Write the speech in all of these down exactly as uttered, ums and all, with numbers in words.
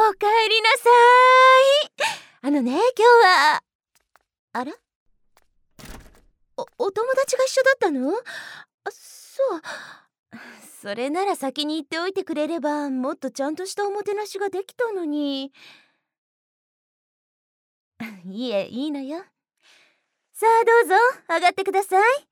おかえりなさい。あのね、今日はあら、お、お友達が一緒だったの？あ、そう。それなら先に言っておいてくれればもっとちゃんとしたおもてなしができたのに。いえ、いいのよ。さあどうぞ上がってください。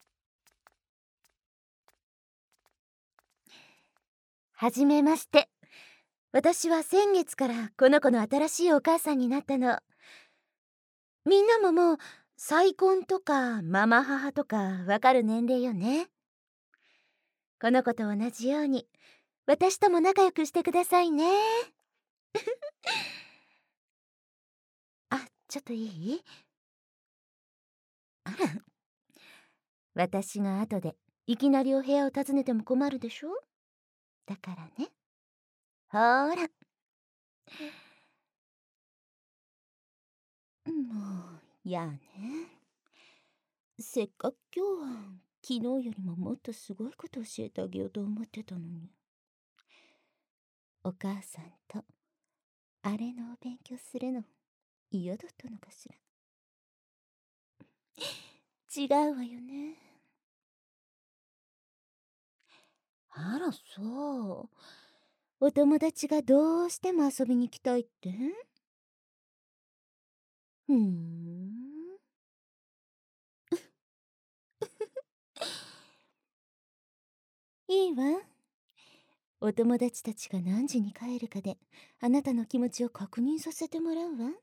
はじめまして。私は先月からこの子の新しいお母さんになったの。みんなももう再婚とかママ母とかわかる年齢よね。この子と同じように私とも仲良くしてくださいね。あ、ちょっといい？あら、私が後でいきなりお部屋を訪ねても困るでしょ。だからね。ほーら。もうやね。せっかく今日は昨日よりももっとすごいこと教えてあげようと思ってたのに。お母さんとあれのお勉強するの嫌だったのかしら。違うわよね。あら、そう。お友達がどうしても遊びに来たいって？ふーん。いいわ。お友達たちが何時に帰るかであなたの気持ちを確認させてもらうわ。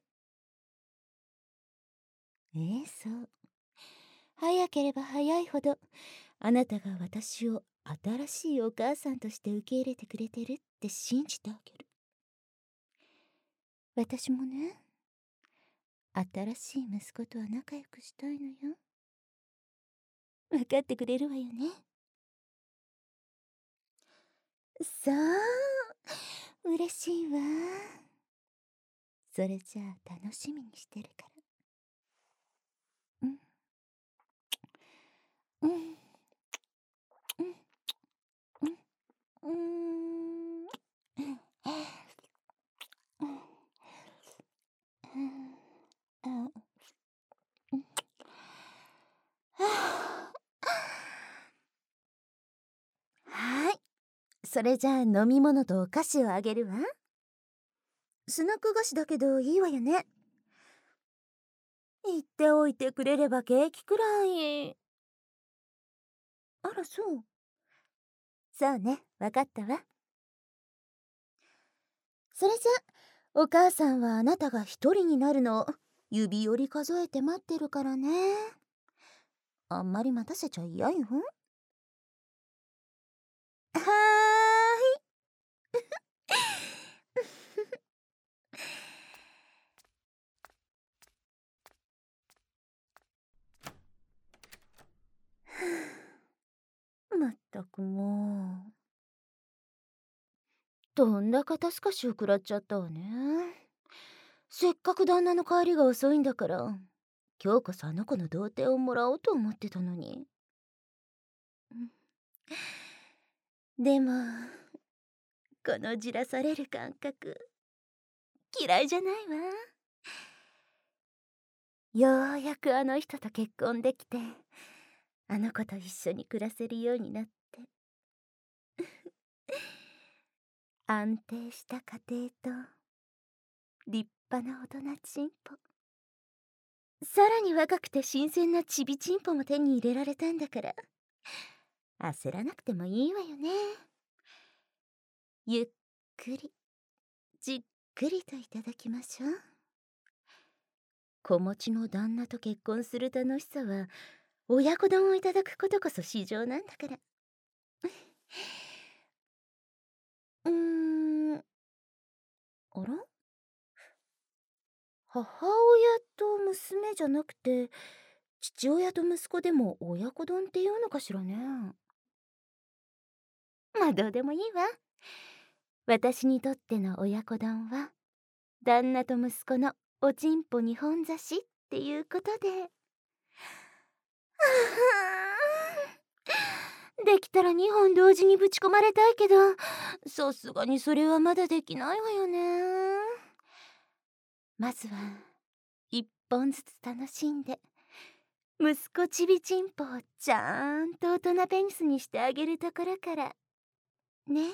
ええ、そう。早ければ早いほどあなたが私を新しいお母さんとして受け入れてくれてるって信じてあげる。私もね、新しい息子とは仲良くしたいのよ。分かってくれるわよね。そう、嬉しいわ。それじゃあ楽しみにしてるから。うん。うん。うん。うん。うん。はい。それじゃあ飲み物とお菓子をあげるわ。スナック菓子だけどいいわよね。言っておいてくれればケーキくらい。あら、そう。そうね、わかったわ。それじゃお母さんはあなたが一人になるのを指折り数えて待ってるからね。あんまり待たせちゃ嫌よ。はーい。まったくもう。とんだ肩透かしを食らっちゃったわね。せっかく旦那の帰りが遅いんだから今日こそあの子の童貞をもらおうと思ってたのに。でもこのじらされる感覚嫌いじゃないわ。ようやくあの人と結婚できてあの子と一緒に暮らせるようになって安定した家庭と立派な大人チンポ、さらに若くて新鮮なちびチンポも手に入れられたんだから焦らなくてもいいわよね。ゆっくりじっくりといただきましょう。子持ちの旦那と結婚する楽しさは親子丼をいただくことこそ至上なんだから。うーん、あら、母親と娘じゃなくて父親と息子でも親子丼っていうのかしらね。まあどうでもいいわ。私にとっての親子丼は旦那と息子のおちんぽ二本差しっていうことで。 できたらにほん同時にぶち込まれたいけど、さすがにそれはまだできないわよね。まずはいっぽんずつ楽しんで、息子ちびちんぽをちゃんと大人ペニスにしてあげるところからね。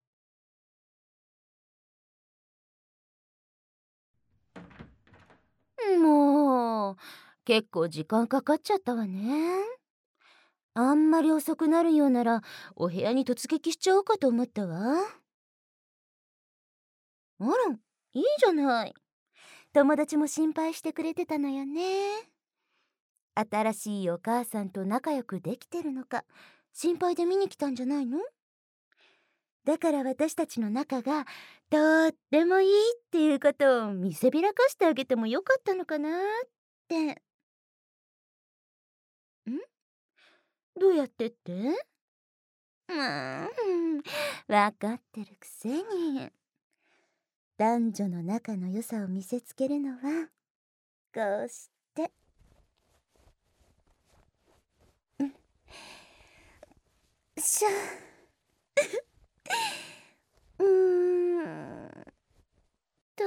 もう結構時間かかっちゃったわね。あんまり遅くなるようならお部屋に突撃しちゃおうかと思ったわ。あら、いいじゃない。友達も心配してくれてたのよね。新しいお母さんと仲良くできてるのか心配で見に来たんじゃないの？だから私たちの仲がとってもいいっていうことを見せびらかしてあげてもよかったのかなって。ん？どうやってって？うーん、わかってるくせに。男女の仲の良さを見せつけるのはこうして。うん、しゃうーんと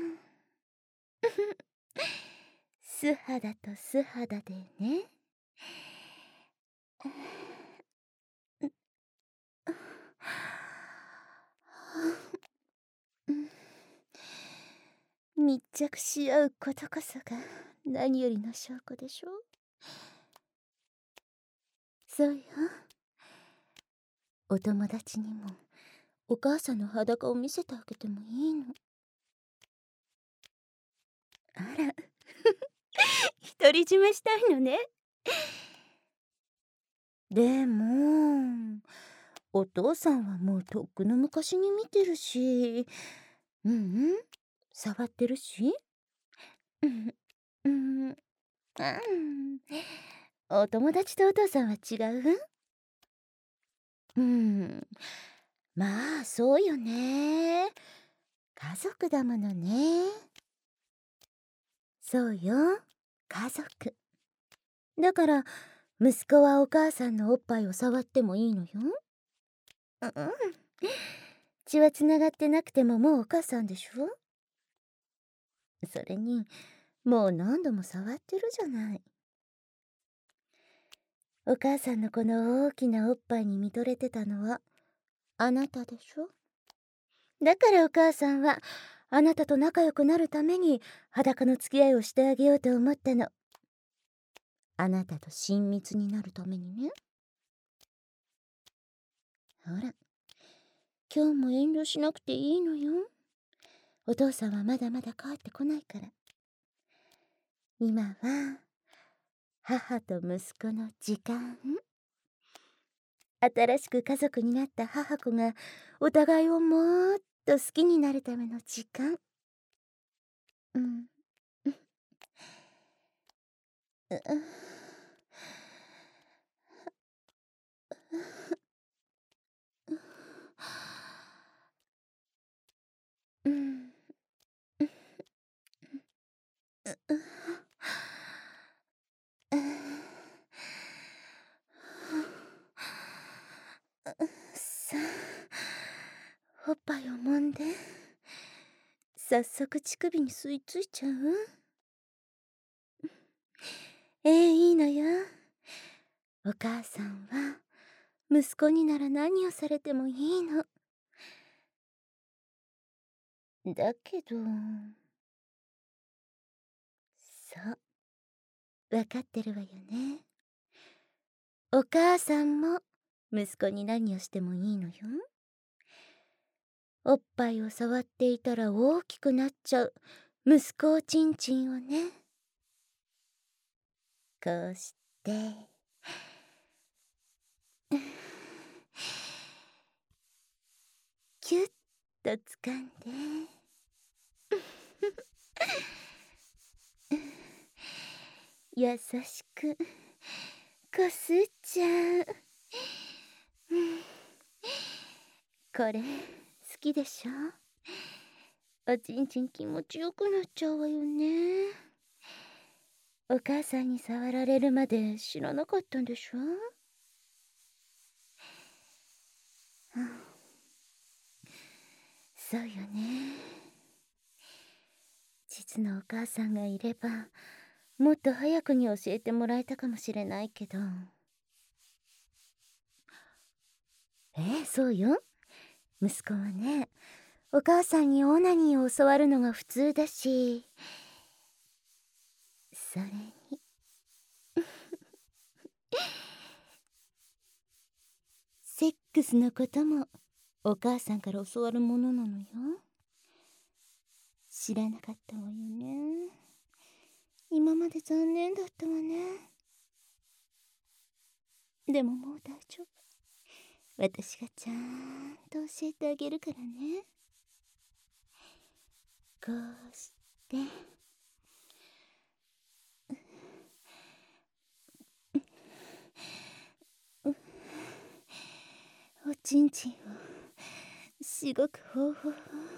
素肌と素肌でね。密着し合うことこそが何よりの証拠でしょ。そうよ。お友達にもお母さんの裸を見せてあげてもいいの。あら独り占めしたいのね。でもお父さんはもうとっくの昔に見てるし、うんうん、触ってるし、うんうん、うん、お友達とお父さんは違う？うん、まあそうよね。家族だものね。そうよ、家族。だから息子はお母さんのおっぱいを触ってもいいのよ。うん、血はつながってなくてももうお母さんでしょ。それにもう何度も触ってるじゃない。お母さんのこの大きなおっぱいに見とれてたのはあなたでしょ。だからお母さんはあなたと仲良くなるために裸の付き合いをしてあげようと思ったの。あなたと親密になるためにね。ほら、今日も遠慮しなくていいのよ。お父さんはまだまだ帰ってこないから。今は母と息子の時間。新しく家族になった母子がお互いをもっと好きになるための時間。うん。ううん。さあ、おっぱいを揉んで。早速乳首に吸い付いちゃう？ええ、いいのよ。お母さんは息子になら何をされてもいいの。だけど、そう、わかってるわよね。お母さんも息子に何をしてもいいのよ。おっぱいを触っていたら大きくなっちゃう息子おちんちんをね。こうしてキュッと掴んで優しくこすっちゃう。これ好きでしょ。おちんちん気持ちよくなっちゃうわよね。お母さんに触られるまで知らなかったんでしょ。 そうよね。実のお母さんがいればもっと早くに教えてもらえたかもしれないけど。ええ、そうよ。息子はね、お母さんにオナニーを教わるのが普通だし、それにセックスのこともお母さんから教わるものなのよ。知らなかったわよね。今まで残念だったわね。でももう大丈夫。私がちゃんと教えてあげるからね。こうしておちんちんをしごく方法を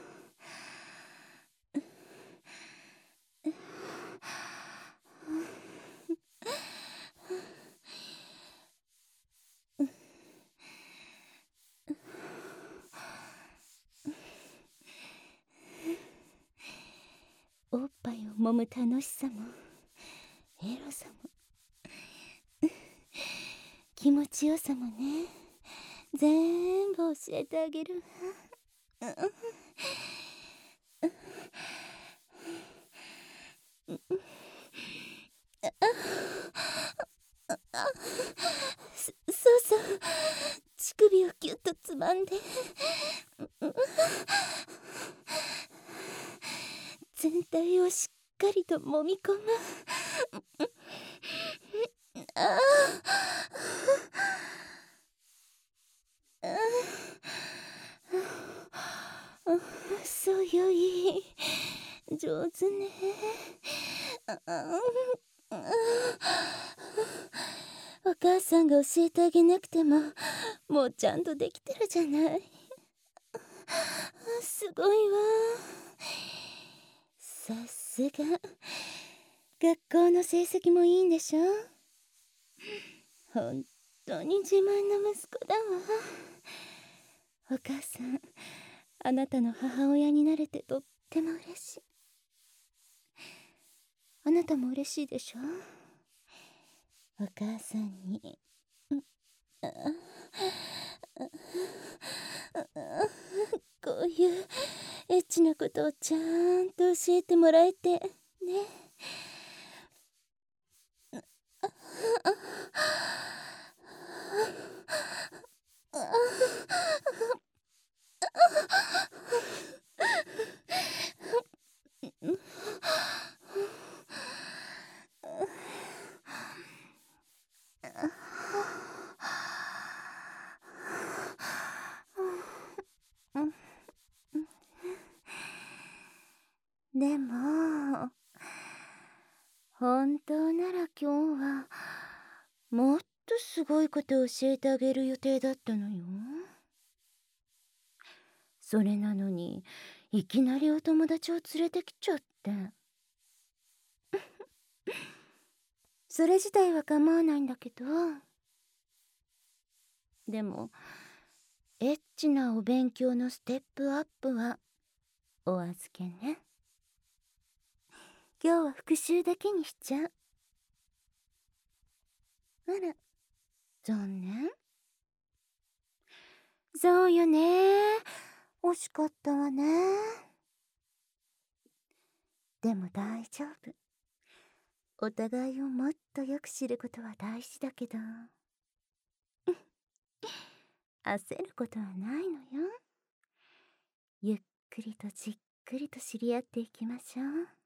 おっぱいを揉む楽しさもエロさも気持ちよさもね、全部教えてあげるわ。そそうそう、乳首をギュッとつまんで全体をしっかりと揉み込む。ああ、そうよ、いい、上手ね。お母さんが教えてあげなくてももうちゃんとできてるじゃない。すごいわ。さすが学校の成績もいいんでしょ。本当に自慢の息子だわ。お母さん、あなたの母親になれてとっても嬉しい。あなたも嬉しいでしょ。お母さんにこういうエッチなことをちゃんと教えてもらえてね。でも本当なら今日はもっとすごいことを教えてあげる予定だったのよ。それなのにいきなりお友達を連れてきちゃってそれ自体は構わないんだけど、でもエッチなお勉強のステップアップはお預けね。今日は復習だけにしちゃう。あら、残念。そうよね、惜しかったわね。でも大丈夫。お互いをもっとよく知ることは大事だけど焦ることはないのよ。ゆっくりとじっくりと知り合っていきましょう。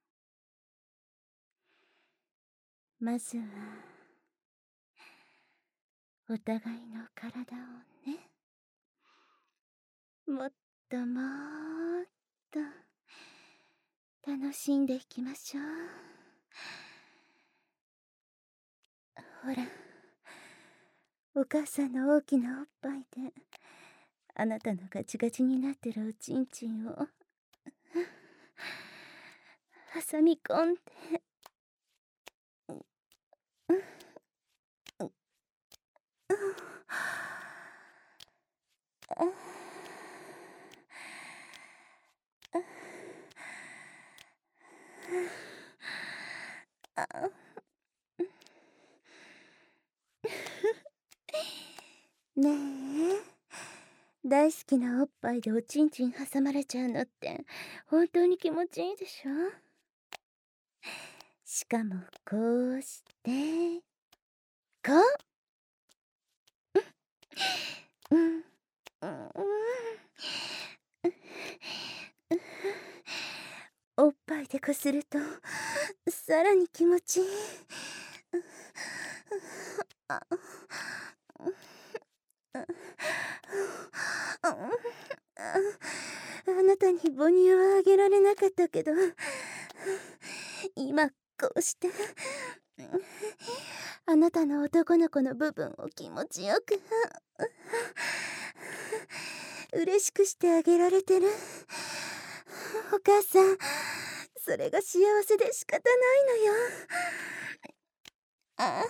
まずはお互いの体をね、もっともっと楽しんでいきましょう。ほら、お母さんの大きなおっぱいであなたのガチガチになってるおちんちんを挟み込んでねえ、大好きなおっぱいでおちんちん挟まれちゃうのって本当に気持ちいいでしょ。しかもこうしてこう、うん、うん、うん、おっぱいでこするとさらに気持ちいい。ああなたに母乳はあげられなかったけど、今こうしてあなたの男の子の部分を気持ちよく嬉しくしてあげられてる。お母さん、それが幸せで仕方ないのよ。あ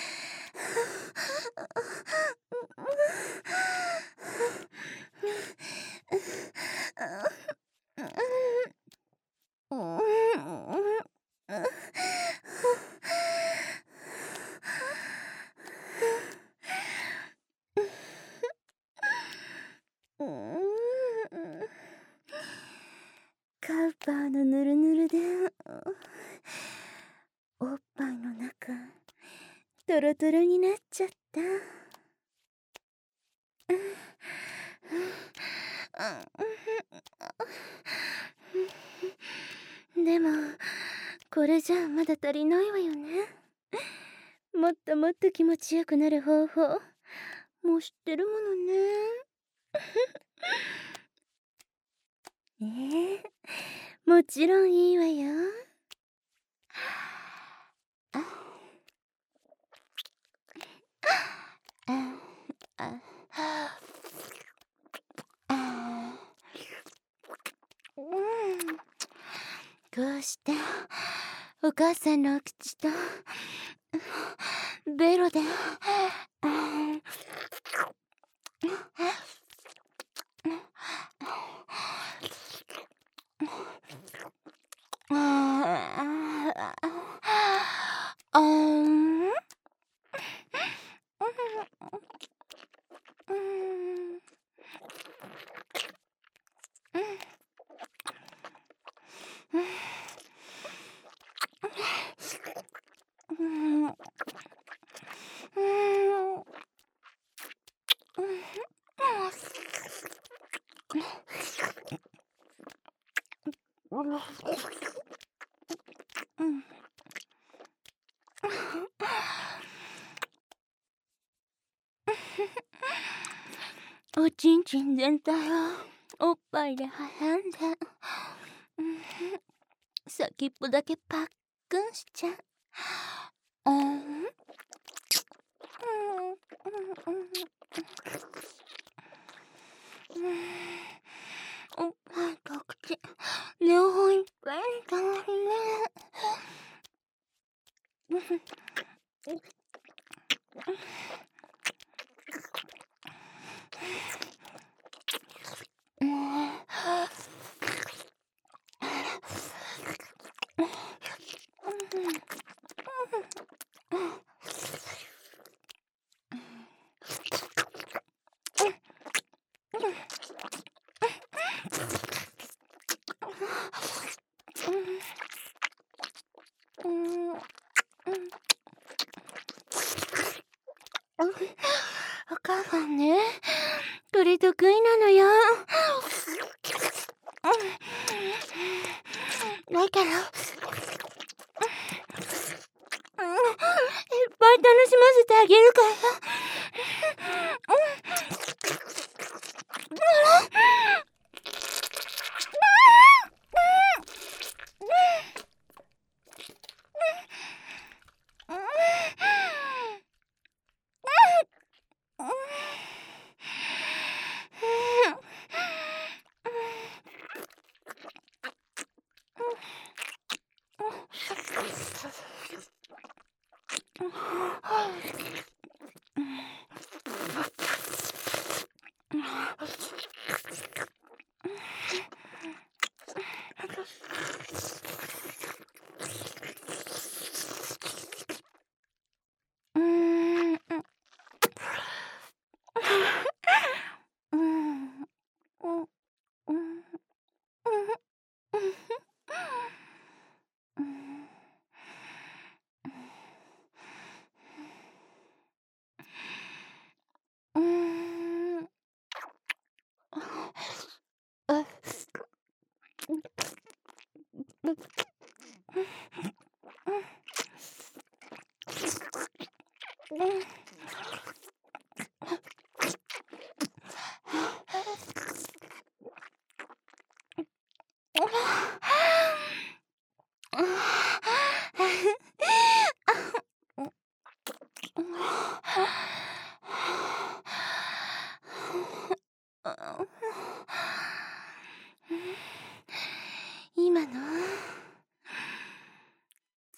カウパーのぬるぬるでおっぱいの中トロトロになっちゃった。でもこれじゃまだ足りないわよね。もっともっと気持ちよくなる方法もう知ってるものね。ええ、もちろんいいわよ。ああああ、うん、こうしてお母さんのお口とベロでおちんちん全体をおっぱいで挟んで、うん、先っぽだけパックンしちゃう。うん、おっぱいと口両方いっぱいにたまるね。お母さんね、これ得意なのよ。だから、いっぱい楽しませてあげるから。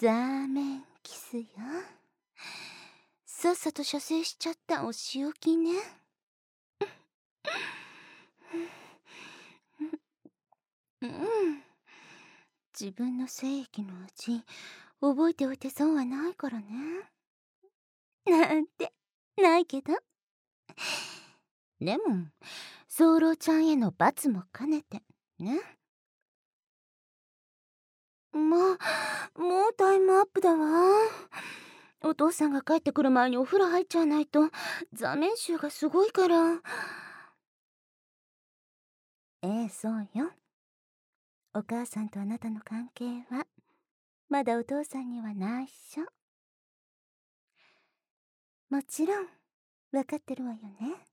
ザーメンキスよ。さっさと射精しちゃったお仕置きね。うん。自分の精液の味覚えておいて損はないからね。なんてないけど。でも早漏ちゃんへの罰も兼ねてね。まあもうタイムアップだわ。お父さんが帰ってくる前にお風呂入っちゃわないと座面臭がすごいから。ええ、そうよ。お母さんとあなたの関係はまだお父さんには内緒。もちろん分かってるわよね。